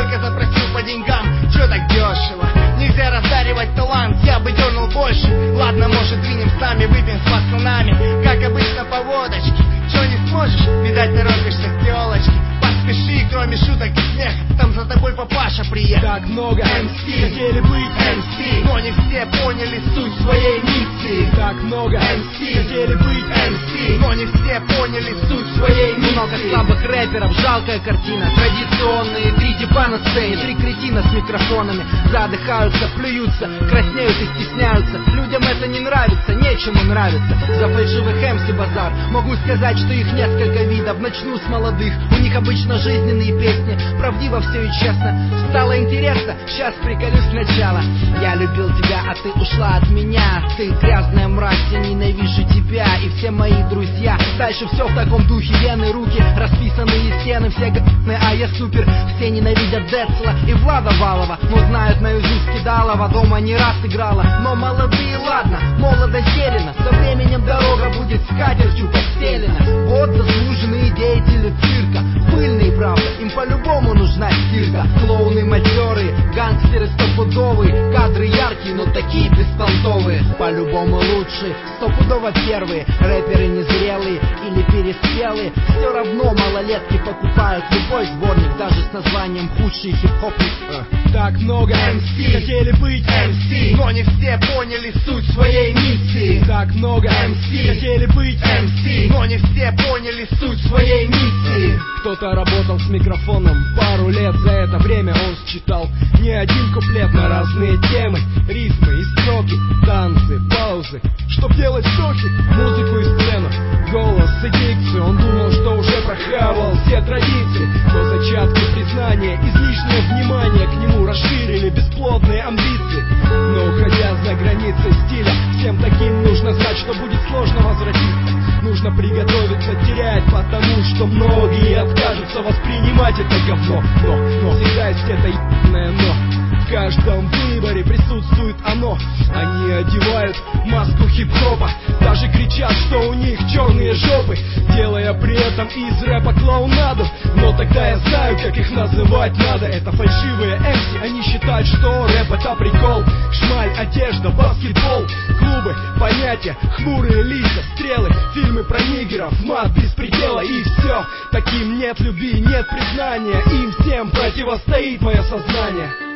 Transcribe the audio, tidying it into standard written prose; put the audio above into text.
только запросил по деньгам. Чё так дешево? Нельзя раздаривать талант, я бы дернул больше. Ладно, может, двинем с нами, выпьем с пацанами, как обычно по водочке. Чё не сможешь? Видать, торопишься к телочке. Поспеши, кроме шуток и смеха, там за тобой папаша приехал. Так много MC хотели быть MC, но не все поняли суть своей миссии. Так много MC хотели быть MC, но не все поняли суть своей миссии. Много слабых рэперов, жалкая картина. Традиционные три типа на сцене, три кретина с микрофонами. Задыхаются, плюются, краснеют и стесняются. Людям это не нравится, нечему нравится. За фальшивых MC базар. Могу сказать, что их несколько видов. Начну с молодых, у них обычно жизненные песни. Правдиво все и честно. Стало интересно, сейчас приколюсь сначала. Я любил тебя, а ты ушла от меня. Ты грязная мразь, я ненавижу тебя и все мои друзья. Дальше все в таком духе, вены, руки, расписанные стены, все г***ные, а я супер. Все ненавидят Децла и Влада Валова, но знают наизусть Кидалова. Дома не раз играла, но молодые, ладно, молодо зелено. Со временем дорога будет скатертью постелена. Вот заслуженные деятели цирка, пыльные, правда, им по-любому нужна стирка. Клоуны матерые, гангстеры стопудовые, кадры яркие, но такие беспонтовые. По-любому лучшие, стопудово первые, рэперы незрелые или переспелые. Все равно малолетки покупают любой сборник, даже с названием «Худший хип-хоп». Так много MC хотели быть MC, но не все поняли суть своей миссии. Так много MC хотели быть MC, но не все поняли суть своей миссии. Кто-то работал с микрофоном пару лет, за это время он считал не один куплет на разные темы, рифмы и строки, танцы, паузы, чтоб делать вдохи, музыку и сцену, голос и дикцию. Он думал, что уже прохавал все традиции, но зачатки признания, излишнее внимание к нему расширили бесплодные амбиции. Но уходя за границы стиля, всем таким нужно знать, что будет сложно возвратиться. Нужно приготовиться терять, потому что многие откажутся воспринимать это говно. Но всегда есть это ебаное но. В каждом выборе присутствует оно. Они одевают маску хип-хопа, даже кричат, что у них черные жопы, делая при этом из рэпа клоунаду. Но тогда я знаю, как их называть надо. Это фальшивые MC, они считают, что рэп это прикол. Шмаль, одежда, баскетбол, клубы, понятия, хмурые лица, стрелы, фильмы про нигеров, мат без предела и все. Таким нет любви, нет признания, им всем противостоит мое сознание.